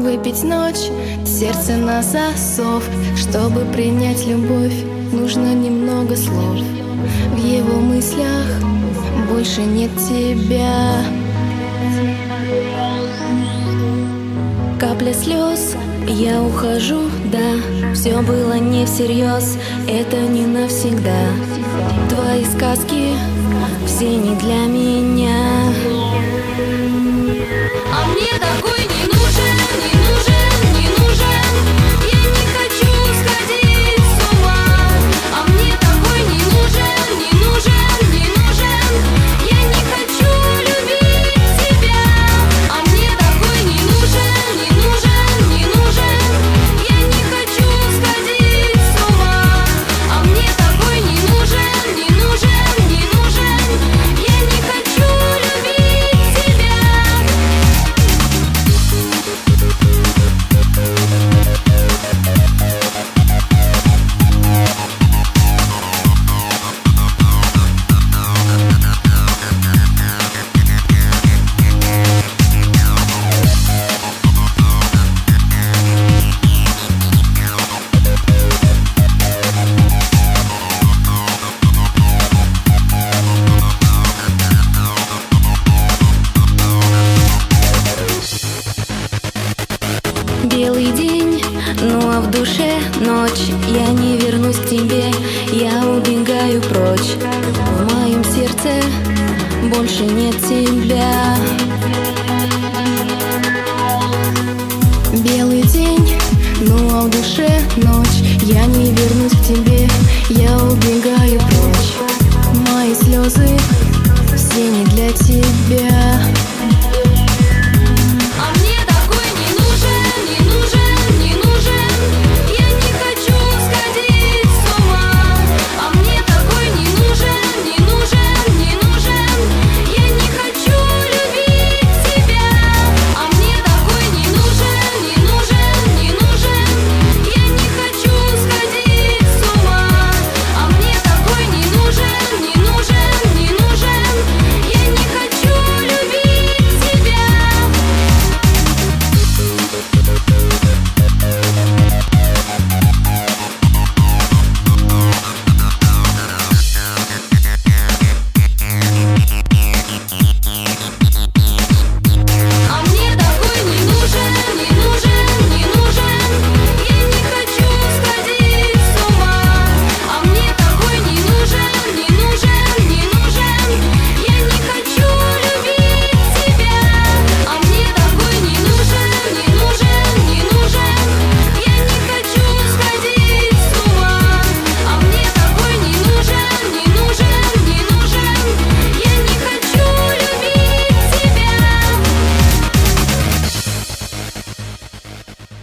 выпить ночь, сердце на засов. Чтобы принять любовь, нужно немного слов. В его мыслях больше нет тебя. Капля слез, я ухожу, да. Все было не всерьез, это не навсегда. Твои сказки все не для меня. А мне такой не нужен, не нужен, не нужен. Я не хочу сходить с ума. А мне такой не нужен, не нужен, не нужен. Я не хочу любить тебя. А мне такой не нужен, не нужен, не нужен. Я не хочу сходить с ума. А мне такой не нужен, не нужен, не нужен. Я не хочу любить тебя. Белый день, ну а в душе ночь. Я не вернусь к тебе, я убегаю прочь. В моем сердце больше нет тебя. Белый день, ну а в душе ночь. Я не вернусь к тебе, я убегаю прочь.